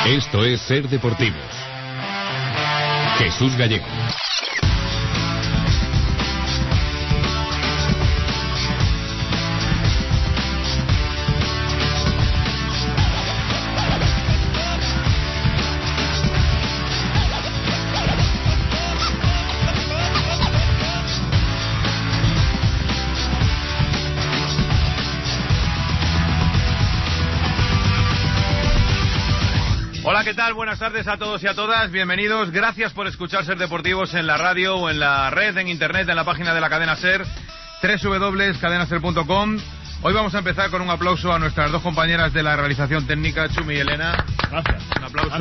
Esto es Ser Deportivos. Jesús Gallego. Hola, ¿qué tal? Buenas tardes a todos y a todas. Bienvenidos. Gracias por escuchar Ser Deportivos en la radio o en la red, en internet, en la página de la cadena Ser, www.cadenaser.com. Hoy vamos a empezar con un aplauso a nuestras dos compañeras de la realización técnica, Chumi y Elena. Gracias. Un aplauso.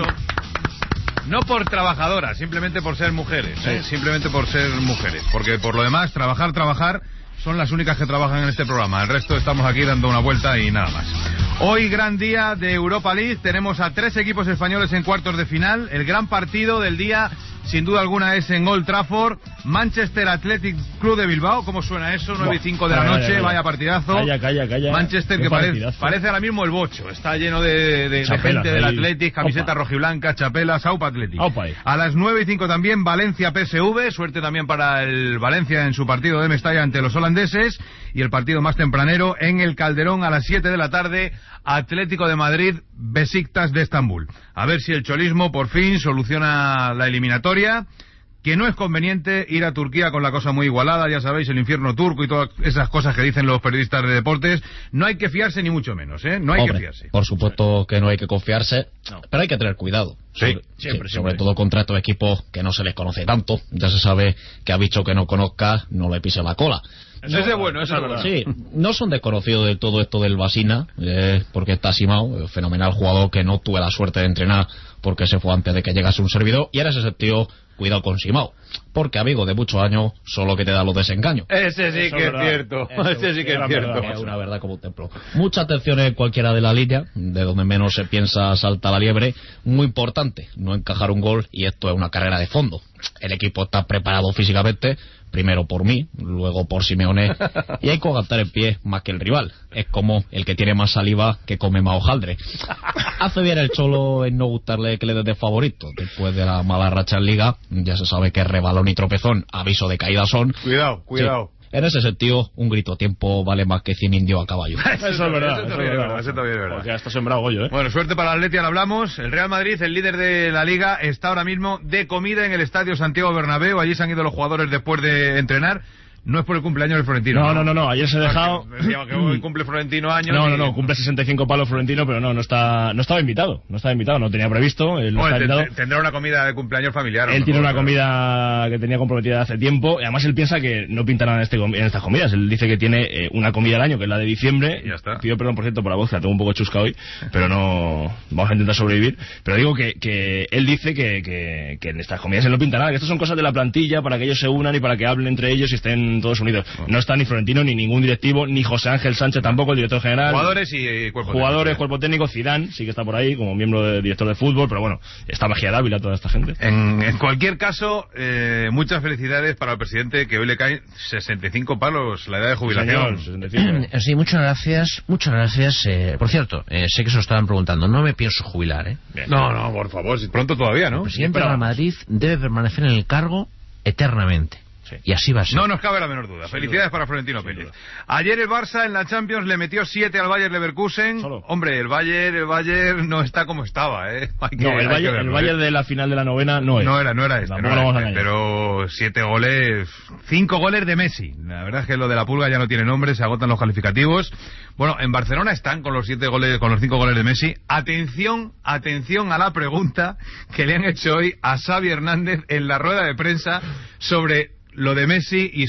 No por trabajadoras, simplemente por ser mujeres, simplemente por ser mujeres. Porque por lo demás, trabajar, son las únicas que trabajan en este programa. El resto estamos aquí dando una vuelta y nada más. Hoy, gran día de Europa League. Tenemos a 3 equipos españoles en cuartos de final. El gran partido del día, sin duda alguna, es en Old Trafford. Manchester Athletic Club de Bilbao. ¿Cómo suena eso? 9:05 de la noche. Vaya partidazo. Calla. Manchester, que parece ahora mismo el bocho. Está lleno de gente del Athletic. Camiseta rojiblanca, chapelas, Aupa Athletic. A las 9:05 también Valencia PSV. Suerte también para el Valencia en su partido de Mestalla ante los holandeses. Y el partido más tempranero en el Calderón a las 7 de la tarde, Atlético de Madrid, Besiktas de Estambul. A ver si el cholismo por fin soluciona la eliminatoria, que no es conveniente ir a Turquía con la cosa muy igualada, ya sabéis, el infierno turco y todas esas cosas que dicen los periodistas de deportes. No hay que fiarse ni mucho menos, No hay que fiarse. Por supuesto que no hay que confiarse, pero hay que tener cuidado. Siempre. Sobre todo contra estos equipos que no se les conoce tanto. Ya se sabe que a bicho que no conozca no le pise la cola. Eso es bueno, eso es bueno. Sí, no son desconocidos de todo esto del Basina, porque está Simao, fenomenal jugador que no tuve la suerte de entrenar porque se fue antes de que llegase un servidor, y en ese sentido, cuidado con Simao, porque amigo de muchos años, solo que te da los desengaños. Ese sí que es cierto, ese sí que es cierto. Es una verdad como un templo. Mucha atención en cualquiera de la línea, de donde menos se piensa salta la liebre. Muy importante, no encajar un gol, y esto es una carrera de fondo. El equipo está preparado físicamente, primero por mí, luego por Simeone, y hay que aguantar en pie más que el rival. Es como el que tiene más saliva que come más hojaldre. Hace bien el Cholo en no gustarle que le des de favorito. Después de la mala racha en Liga, ya se sabe que rebalón y tropezón, aviso de caída son. Cuidado. Sí. En ese sentido, un grito a tiempo vale más que 100 indios a caballo. Eso es verdad. Eso también es verdad. Porque hasta sembrado Goyo, Bueno, suerte para el Atleti, ahora hablamos. El Real Madrid, el líder de la Liga, está ahora mismo de comida en el Estadio Santiago Bernabéu. Allí se han ido los jugadores después de entrenar. No es por el cumpleaños del Florentino. No. Ayer se ha dejado. Decíamos que hoy cumple Florentino años. No. Cumple 65 palos Florentino, pero no estaba invitado. No tenía previsto. Tendrá una comida de cumpleaños familiar. Él tiene una comida que tenía comprometida hace tiempo. Y además él piensa que no pinta nada en estas comidas. Él dice que tiene una comida al año, que es la de diciembre. Y ya está. Pido perdón, por cierto, por la voz, que la tengo un poco chusca hoy. Pero no. Vamos a intentar sobrevivir. Pero digo que él dice que en estas comidas él no pinta nada. Que estas son cosas de la plantilla para que ellos se unan y para que hablen entre ellos y estén todos unidos. No está ni Florentino, ni ningún directivo, ni José Ángel Sánchez tampoco, el director general. Jugadores y cuerpo técnico. Zidane sí que está por ahí como miembro de director de fútbol, pero bueno, está Mejía Dávila, toda esta gente. En cualquier caso, muchas felicidades para el presidente, que hoy le caen 65 palos la edad de jubilación. Señor, 65. Sí, muchas gracias. Por cierto, sé que se lo estaban preguntando, no me pienso jubilar, Bien. No, por favor, si pronto todavía, ¿no? El presidente de Real Madrid debe permanecer en el cargo eternamente. Sí. Y así va a ser. No nos cabe la menor duda. Felicidades para Florentino Pérez. Ayer el Barça en la Champions le metió 7 al Bayer Leverkusen. Hombre, el Bayer no está como estaba, el Bayer de la final de la novena no es. No era este. Pero 7 goles, 5 goles de Messi. La verdad es que lo de la pulga ya no tiene nombre, se agotan los calificativos. Bueno, en Barcelona están con los 5 goles de Messi. Atención a la pregunta que le han hecho hoy a Xavi Hernández en la rueda de prensa sobre lo de Messi y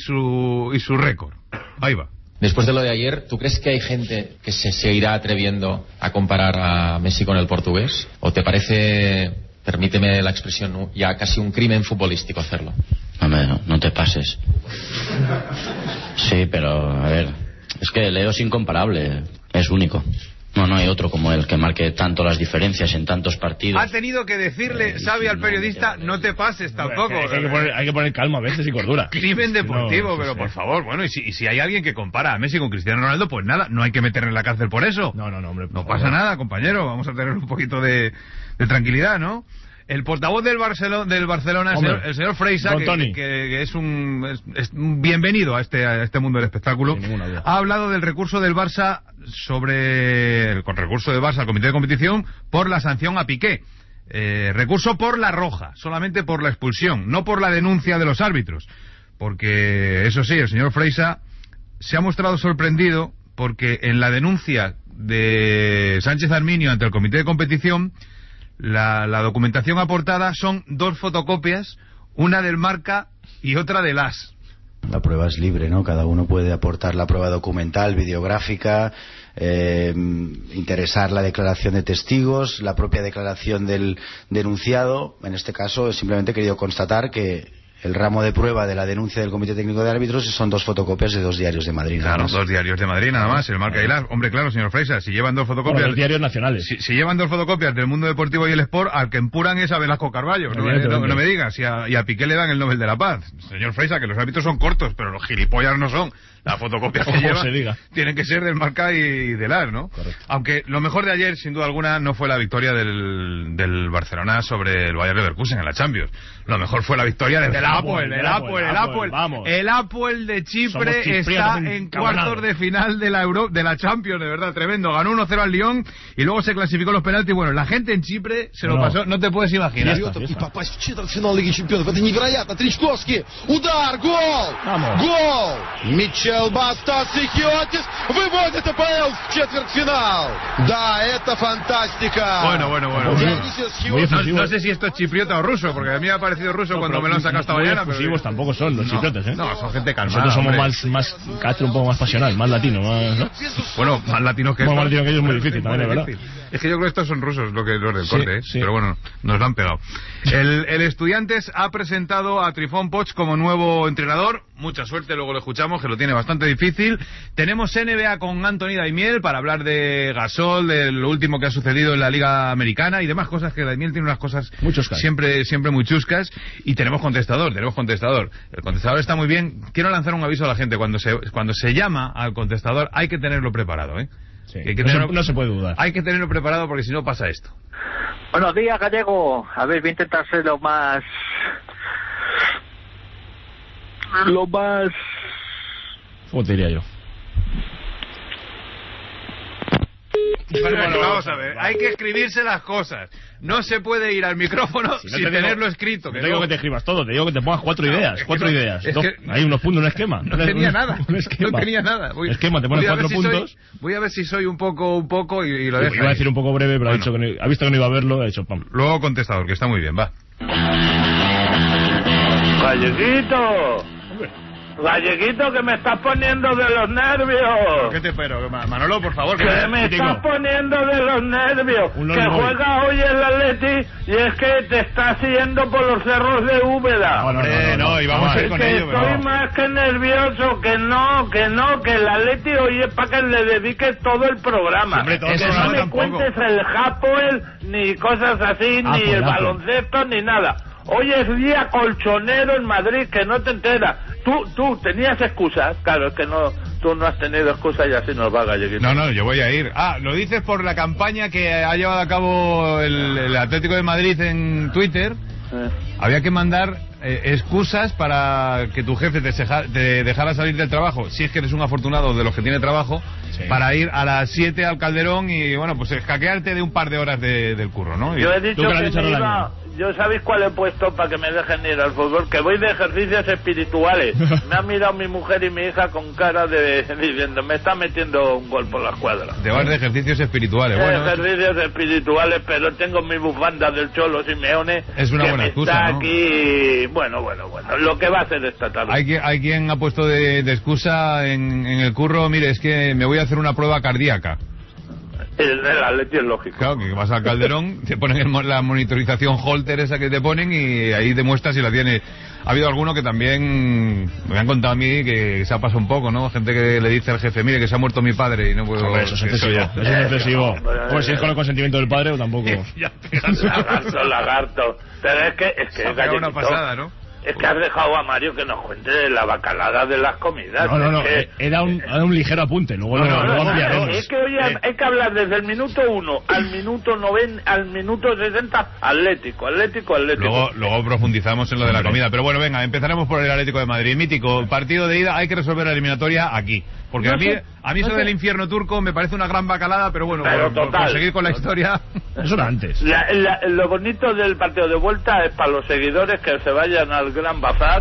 su récord. Ahí va. Después de lo de ayer, ¿tú crees que hay gente que se seguirá atreviendo a comparar a Messi con el portugués? ¿O te parece, permíteme la expresión, ya casi un crimen futbolístico hacerlo? Hombre, no te pases. Sí, pero a ver, es que Leo es incomparable, es único. No hay otro como él que marque tanto las diferencias en tantos partidos. Ha tenido que decirle, Xavi, al periodista, no te pases tampoco. Hay que poner calma a veces y cordura. Crimen deportivo, pero por favor, bueno, y si hay alguien que compara a Messi con Cristiano Ronaldo, pues nada, no hay que meterle en la cárcel por eso. No, hombre. No pasa nada, compañero, vamos a tener un poquito de tranquilidad, ¿no? El portavoz del Barcelona, el señor Freisa, que es un bienvenido a este mundo del espectáculo, ha hablado del recurso del Barça al Comité de Competición por la sanción a Piqué. Recurso por la roja, solamente por la expulsión, no por la denuncia de los árbitros. Porque, eso sí, el señor Freisa se ha mostrado sorprendido porque en la denuncia de Sánchez Arminio ante el Comité de Competición, la documentación aportada son 2 fotocopias, una del Marca y otra del AS. La prueba es libre, ¿no? Cada uno puede aportar la prueba documental, videográfica, interesar la declaración de testigos, la propia declaración del denunciado. En este caso, simplemente he querido constatar que el ramo de prueba de la denuncia del Comité Técnico de Árbitros son 2 fotocopias de 2 diarios de Madrid. Claro, 2 diarios de Madrid, nada más, el Marca y el AS. Hombre, claro, señor Freisa, si llevan 2 fotocopias... Bueno, los diarios nacionales. Si llevan 2 fotocopias del Mundo Deportivo y el Sport, al que empuran es a Velasco Carballo. No me digas, y a Piqué le dan el Nobel de la Paz. Señor Freisa, que los árbitros son cortos, pero los gilipollas no son. Las fotocopias que llevan tienen que ser del Marca y del AS, ¿no? Correcto. Aunque lo mejor de ayer, sin duda alguna, no fue la victoria del Barcelona sobre el Bayer Leverkusen en la Champions. Lo mejor fue la victoria del Apoel. El Apoel de Chipre está en cuartos de final de la Champions, de verdad, tremendo. Ganó 1-0 al Lyon y luego se clasificó los penaltis. Bueno, la gente en Chipre se lo pasó, no te puedes imaginar. Final Лиги Чемпионов. Это невероятно. Тричковский. Удар. Гол. Гол. Мичел Бастас и Хиотис выводит АПЛ в четвертьфинал. Да, это фантастика. Bueno. No sé si esto es chipriota o ruso, porque a mí me ha parecido ruso cuando me lo han sacado esta mañana. Pero tampoco son los chipriotas, ¿eh? No, son gente calmada. Nosotros somos más Castro, un poco más pasional, más latino, ¿no? Bueno, más latino que más latino que ellos es muy difícil también, es verdad. Es que yo creo que estos son rusos, los del corte, ¿eh? Sí. Pero bueno, nos lo han pegado. El Estudiantes ha presentado a Trifón Poch como nuevo entrenador. Mucha suerte, luego lo escuchamos, que lo tiene bastante difícil. Tenemos NBA con Anthony Daimiel para hablar de Gasol, de lo último que ha sucedido en la Liga Americana y demás cosas, que Daimiel tiene unas cosas siempre muy chuscas. Y tenemos contestador. El contestador está muy bien. Quiero lanzar un aviso a la gente. Cuando se llama al contestador hay que tenerlo preparado, ¿eh? Sí. No se puede dudar. Hay que tenerlo preparado porque si no pasa esto. Buenos días, Gallego. A ver, voy a intentar ser lo más... ¿Cómo te diría yo? Bueno, vamos a ver, hay que escribirse las cosas. No se puede ir al micrófono sin tenerlo escrito. No te digo que te escribas todo, te digo que te pongas 4 ideas. Hay unos puntos, un esquema. No tenía nada. No tenía nada. Esquema, te pones 4 puntos. Voy a ver si soy un poco y lo dejo. Iba a decir un poco breve, pero ha visto que no iba a verlo, ha hecho pam. Luego contestador, que está muy bien, va. Galleguito. Galleguito, que me estás poniendo de los nervios. ¿Qué te espero? Manolo, por favor. Que me estás poniendo de los nervios. Que juega hoy el Atleti y es que te estás yendo por los cerros de Úbeda. No, y vamos a ir con ello. Estoy más que nervioso, que el Atleti hoy es para que le dediques todo el programa. Hombre, que no me cuentes el Hapoel, ni cosas así, ni el baloncesto, ni nada. Hoy es día colchonero en Madrid, que no te enteras. Tú tenías excusas. Claro, es que tú no has tenido excusas y así nos va, Galleguito. No, yo voy a ir. Lo dices por la campaña que ha llevado a cabo el Atlético de Madrid en Twitter. Había que mandar excusas para que tu jefe te dejara salir del trabajo, si es que eres un afortunado de los que tiene trabajo, para ir a las 7 al Calderón y, bueno, pues escaquearte de un par de horas del curro, ¿no? Yo he dicho que me iba... Yo sabéis cuál he puesto para que me dejen ir al fútbol, que voy de ejercicios espirituales. Me ha mirado mi mujer y mi hija con cara diciendo, me está metiendo un gol por la escuadra. Te vas de ejercicios espirituales. Ejercicios espirituales, pero tengo mi bufanda del Cholo Simeone. Es una buena excusa, está, ¿no? Aquí, bueno, lo que va a hacer esta tarde. Hay quien ha puesto de excusa en el curro, mire, es que me voy a hacer una prueba cardíaca. El del Atleti es lógico. Claro, que vas al Calderón, te ponen la monitorización Holter esa que te ponen y ahí demuestras si la tiene. Ha habido alguno que también me han contado a mí que se ha pasado un poco, ¿no? Gente que le dice al jefe, mire que se ha muerto mi padre y no puedo... Hombre, eso es excesivo. Eso es excesivo. Pues si es con el consentimiento del padre o tampoco. Lagarto. Pero es que es una pasada, ¿no? Es que has dejado a Mario que nos cuente la bacalada de las comidas. No, era un ligero apunte, luego lo ampliaremos. Es que hoy hay que hablar desde el minuto 1 al minuto 90, al minuto 60, Atlético. Luego profundizamos en lo de la comida. Pero bueno, venga, empezaremos por el Atlético de Madrid. Mítico, partido de ida, hay que resolver la eliminatoria aquí. Porque a mí eso del infierno turco me parece una gran bacalada, pero bueno, por seguir con la historia... Eso era antes. Lo bonito del partido de vuelta es para los seguidores que se vayan al Gran Bazar,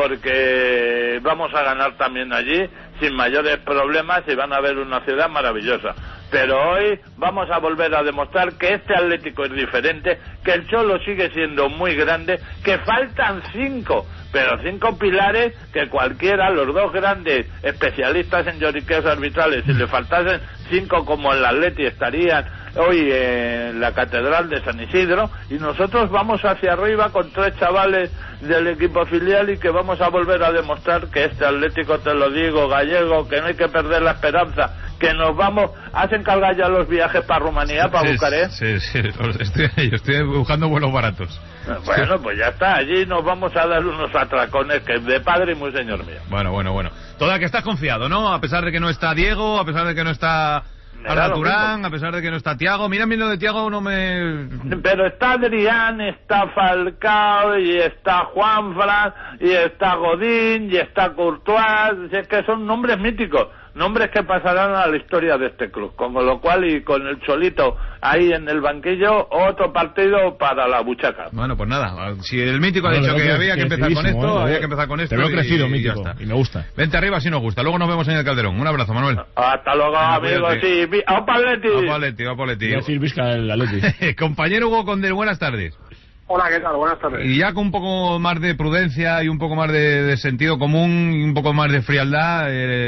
porque vamos a ganar también allí sin mayores problemas y van a ver una ciudad maravillosa. Pero hoy vamos a volver a demostrar que este Atlético es diferente, que el Cholo sigue siendo muy grande, que faltan 5, pero 5 pilares que cualquiera, los dos grandes especialistas en lloriqueos arbitrales, si le faltasen 5 como el Atleti, estarían hoy en la Catedral de San Isidro, y nosotros vamos hacia arriba con 3 chavales del equipo filial y que vamos a volver a demostrar que este Atlético, te lo digo, Gallego, que no hay que perder la esperanza, que nos vamos. ¿Hacen cargar ya los viajes para Rumanía, para Bucarest? Sí, estoy buscando vuelos baratos. Bueno, pues ya está, allí nos vamos a dar unos atracones que de padre y muy señor mío. Bueno. Toda que estás confiado, ¿no? A pesar de que no está Diego, a pesar de que no está Arda Turán, a pesar de que no está Thiago. Mira, lo de Thiago no me... Pero está Adrián, está Falcao, y está Juanfran, y está Godín, y está Courtois. Es que son nombres míticos, nombres que pasarán a la historia de este club. Con lo cual, y con el Cholito ahí en el banquillo, otro partido para la buchaca. Bueno, pues nada, si el mítico ha dicho que había que empezar con esto, había que empezar con esto. Te veo crecido, mítico, ya está. Y me gusta. Vente arriba si nos gusta. Luego nos vemos en el Calderón. Un abrazo, Manuel. Hasta luego, amigos. Sí, ¡Opa, Atleti! ¡Opa, Atleti! Voy a decir Vizca el Atleti. Compañero Hugo Condel, buenas tardes. Hola, ¿qué tal? Buenas tardes. Y ya con un poco más de prudencia y un poco más de sentido común y un poco más de frialdad,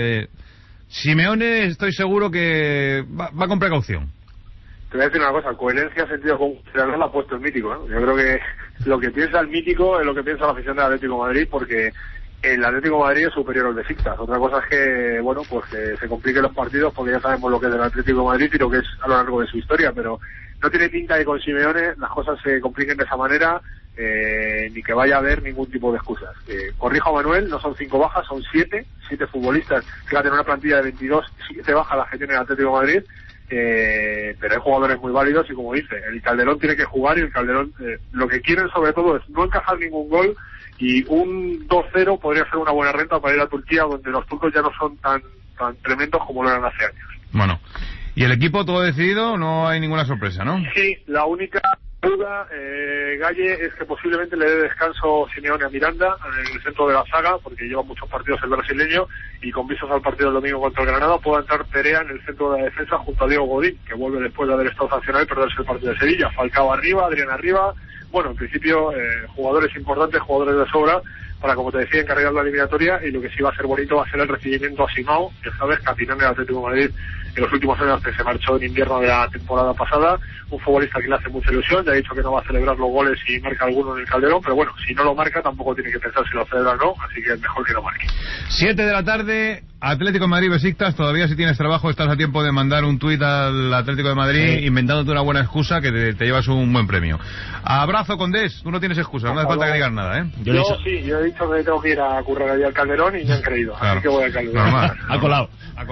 Simeone estoy seguro que va con precaución. Te voy a decir una cosa, coherencia, sentido común, la ha puesto el mítico, ¿no? Yo creo que lo que piensa el mítico es lo que piensa la afición del Atlético de Madrid, porque el Atlético de Madrid es superior al de Besiktas. Otra cosa es que, bueno, pues que se compliquen los partidos, porque ya sabemos lo que es del Atlético de Madrid y lo que es a lo largo de su historia, pero no tiene pinta de con Simeone las cosas se compliquen de esa manera, ni que vaya a haber ningún tipo de excusas. Corrijo a Manuel, no son 5 bajas, son 7 futbolistas. Fíjate, en una plantilla de 22, 7 bajas las que tiene el Atlético de Madrid, pero hay jugadores muy válidos y, como dice, el Calderón tiene que jugar, y el Calderón lo que quieren sobre todo es no encajar ningún gol, y un 2-0 podría ser una buena renta para ir a Turquía, donde los turcos ya no son tan tremendos como lo eran hace años. Bueno, ¿y el equipo todo decidido? No hay ninguna sorpresa, ¿no? Sí, la única duda, Galle, es que posiblemente le dé descanso Simeone a Miranda en el centro de la saga, porque lleva muchos partidos el brasileño, y con vistas al partido del domingo contra el Granada pueda entrar Perea en el centro de la defensa junto a Diego Godín, que vuelve después de haber estado sancionado y perderse el partido de Sevilla. Falcao arriba, Adrián arriba. Bueno, en principio, jugadores importantes, jugadores de sobra, para, como te decía, encargar la eliminatoria, y lo que sí va a ser bonito va a ser el recibimiento a Simao, que sabes, capitán del Atlético de Madrid en los últimos años, que se marchó en invierno de la temporada pasada, un futbolista que le hace mucha ilusión. Ya ha dicho que no va a celebrar los goles si marca alguno en el Calderón, pero bueno, si no lo marca tampoco tiene que pensar si lo celebra o no, así que es mejor que lo marque. 7 de la tarde, Atlético de Madrid Besiktas. Todavía, si tienes trabajo, estás a tiempo de mandar un tuit al Atlético de Madrid, inventándote una buena excusa, que te llevas un buen premio. Abrazo, Condés, tú no tienes excusa, no hace falta que digas nada, ¿eh? Yo he dicho que tengo que ir a currar allí al Calderón y me han creído, claro. Así que voy al Calderón. Normal. Ha colado.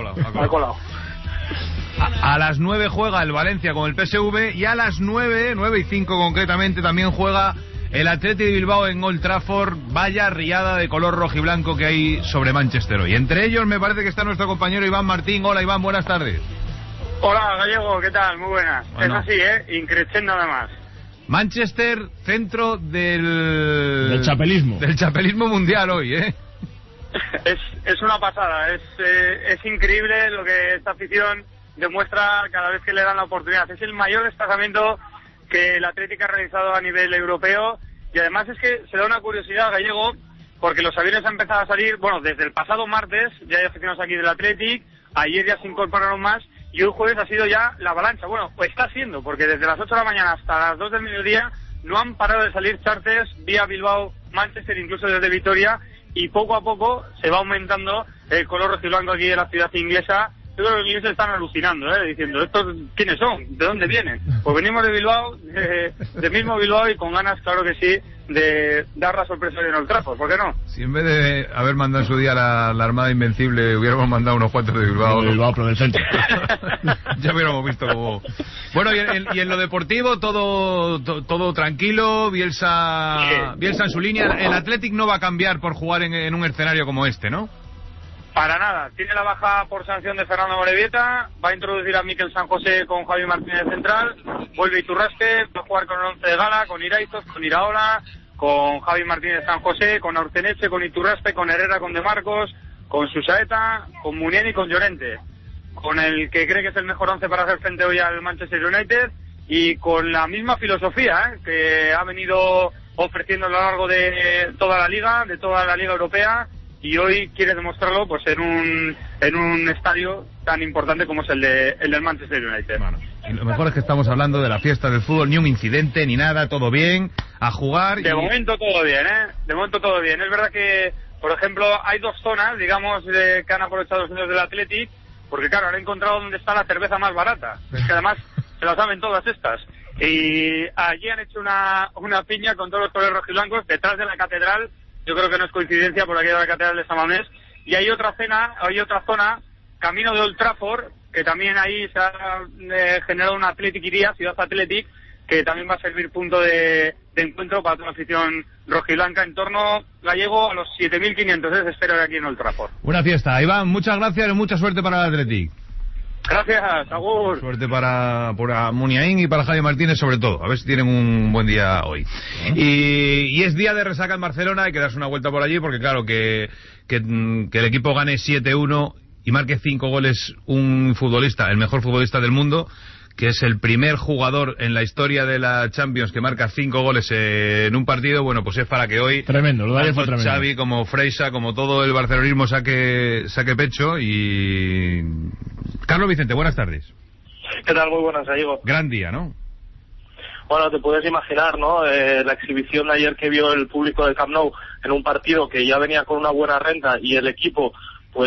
A las 9 juega el Valencia con el PSV, y a las 9:05 concretamente, también juega el Athletic de Bilbao en Old Trafford. Vaya riada de color rojiblanco que hay sobre Manchester hoy. Entre ellos me parece que está nuestro compañero Iván Martín. Hola, Iván, buenas tardes. Hola, Gallego, ¿qué tal? Muy buenas. Bueno. Es así, increchendo nada más. Manchester, centro del chapelismo. Del chapelismo mundial hoy, ¿eh? Es una pasada, es increíble lo que esta afición demuestra cada vez que le dan la oportunidad. Es el mayor desplazamiento que el Atlético ha realizado a nivel europeo, y además es que se da una curiosidad, Gallego, porque los aviones han empezado a salir, bueno, desde el pasado martes ya hay aficionados aquí del Atlético, ayer ya se incorporaron más, y hoy jueves ha sido ya la avalancha. Bueno, pues está siendo, porque desde las 8 de la mañana hasta las 2 del mediodía no han parado de salir charters vía Bilbao, Manchester, incluso desde Vitoria, y poco a poco se va aumentando el color rojiblanco aquí de la ciudad inglesa. Yo creo que los ingleses están alucinando, diciendo, ¿estos quiénes son? ¿De dónde vienen? Pues venimos de Bilbao, de mismo Bilbao, y con ganas, claro que sí, de dar la sorpresa en Old Trafford, ¿por qué no? Si en vez de haber mandado en su día la Armada Invencible, hubiéramos mandado unos cuantos de Bilbao. De Bilbao, pero del centro. Ya hubiéramos visto cómo... Bueno, y en lo deportivo, todo tranquilo, Bielsa en su línea. El Athletic no va a cambiar por jugar en un escenario como este, ¿no? Para nada. Tiene la baja por sanción de Fernando Morevieta, va a introducir a Mikel San José con Javi Martínez central, vuelve Iturraspe, va a jugar con el 11 de Gala, con Iraizoz, con Iraola, con Javi Martínez San José, con Aurteneche, con Iturraspe, con Herrera, con De Marcos, con Susaeta, con Munier y con Llorente, con el que cree que es el mejor 11 para hacer frente hoy al Manchester United, y con la misma filosofía que ha venido ofreciendo a lo largo de toda la Liga Europea, y hoy quiere demostrarlo pues en un estadio tan importante como es el del Manchester United. Bueno, y lo mejor es que estamos hablando de la fiesta del fútbol, ni un incidente, ni nada, todo bien, a jugar. De momento todo bien, De momento todo bien. Es verdad que, por ejemplo, hay dos zonas, digamos, que han aprovechado los señores del Athletic, porque claro, han encontrado dónde está la cerveza más barata. Es que además se la saben todas estas. Y allí han hecho una piña con todos los colores rojiblancos detrás de la catedral. Yo creo que no es coincidencia, por aquí de la catedral de San Mamés. Y hay otra zona, camino de Old Trafford, que también ahí se ha generado una Athletic Iría, Ciudad Athletic, que también va a servir punto de encuentro para toda la afición rojiblanca. En torno gallego a los 7.500 se espera aquí en Old Trafford. Una fiesta. Iván, muchas gracias y mucha suerte para el Athletic. Gracias, agur. Suerte para Muniain y para Javi Martínez, sobre todo. A ver si tienen un buen día hoy. Y es día de resaca en Barcelona, hay que darse una vuelta por allí, porque claro, que el equipo gane 7-1 y marque 5 goles un futbolista, el mejor futbolista del mundo, que es el primer jugador en la historia de la Champions que marca 5 goles en un partido. Bueno, pues es para que hoy tremendo, lo tanto fue tremendo. Xavi como Freixa, como todo el barcelonismo saque pecho. Y Carlos Vicente, buenas tardes. ¿Qué tal? Muy buenas, Diego. Gran día, ¿no? Bueno, te puedes imaginar, ¿no? La exhibición de ayer que vio el público del Camp Nou en un partido que ya venía con una buena renta, y el equipo pues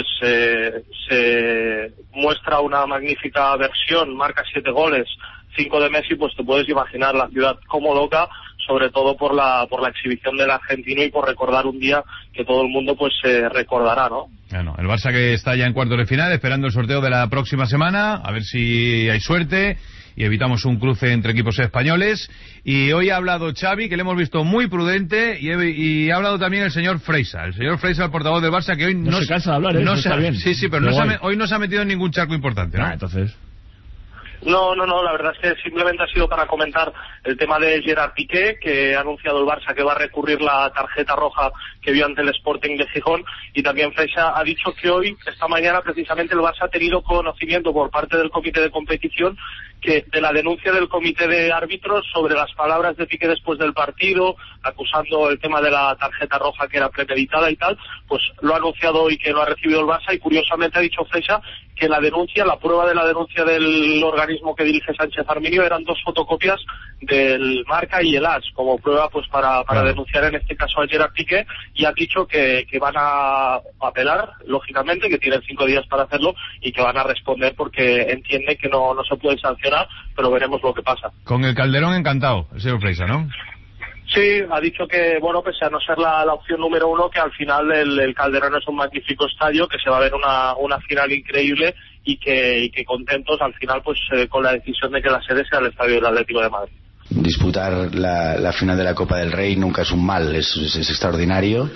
se muestra una magnífica versión, marca 7 goles, 5 de Messi, pues te puedes imaginar la ciudad como loca, sobre todo por la exhibición del argentino y por recordar un día que todo el mundo pues recordará, ¿no? Bueno, el Barça que está ya en cuartos de final, esperando el sorteo de la próxima semana, a ver si hay suerte y evitamos un cruce entre equipos españoles. Y hoy ha hablado Xavi, que le hemos visto muy prudente, y ha hablado también el señor Freixa, el portavoz del Barça, que hoy no se cansa de hablar, no está bien. Sí, pero hoy no se ha metido en ningún charco importante, ¿no? Entonces... No, la verdad es que simplemente ha sido para comentar el tema de Gerard Piqué, que ha anunciado el Barça que va a recurrir la tarjeta roja que vio ante el Sporting de Gijón, y también Freixa ha dicho que hoy, esta mañana, precisamente el Barça ha tenido conocimiento por parte del comité de competición de la denuncia del comité de árbitros sobre las palabras de Piqué después del partido, acusando el tema de la tarjeta roja que era premeditada y tal. Pues lo ha anunciado hoy que lo ha recibido el Barça, y curiosamente ha dicho Freixa que la prueba de la denuncia del organismo que dirige Sánchez Arminio eran 2 fotocopias del Marca y el AS, como prueba pues para denunciar en este caso a Gerard Piqué, y ha dicho que van a apelar, lógicamente, que tienen 5 días para hacerlo, y que van a responder porque entiende que no se puede sancionar, pero veremos lo que pasa. Con el Calderón encantado, el señor Freixa, ¿no? Sí, ha dicho que, bueno, pese a no ser la opción número 1, que al final el Calderón es un magnífico estadio, que se va a ver una final increíble, y que contentos al final pues con la decisión de que la sede sea el Estadio del Atlético de Madrid. Disputar la final de la Copa del Rey nunca es un mal, es extraordinario,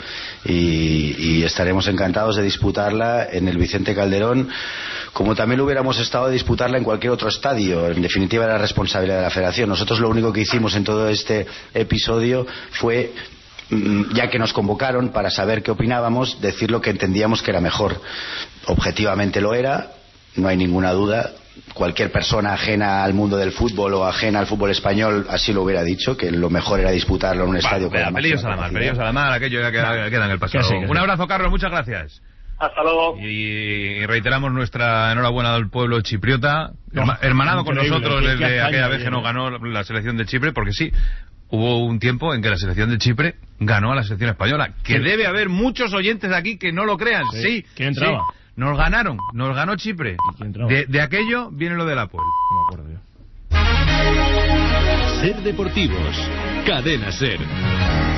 y estaremos encantados de disputarla en el Vicente Calderón, como también lo hubiéramos estado de disputarla en cualquier otro estadio. En definitiva, era responsabilidad de la Federación. Nosotros lo único que hicimos en todo este episodio fue, ya que nos convocaron para saber qué opinábamos, decir lo que entendíamos que era mejor. Objetivamente lo era, no hay ninguna duda. Cualquier persona ajena al mundo del fútbol o ajena al fútbol español así lo hubiera dicho, que lo mejor era disputarlo en un estadio con la Pelillos a la mar, aquello ya queda en el pasado. Un abrazo, Carlos, muchas gracias. Hasta luego. Y reiteramos nuestra enhorabuena al pueblo chipriota, hermanado con nosotros desde aquella vez que nos ganó la selección de Chipre, porque sí, hubo un tiempo en que la selección de Chipre ganó a la selección española, que debe haber muchos oyentes aquí que no lo crean. Sí, ¿quién entraba? Sí, nos ganó Chipre. De aquello viene lo del Apoel. No me acuerdo yo. Ser Deportivos, Cadena Ser.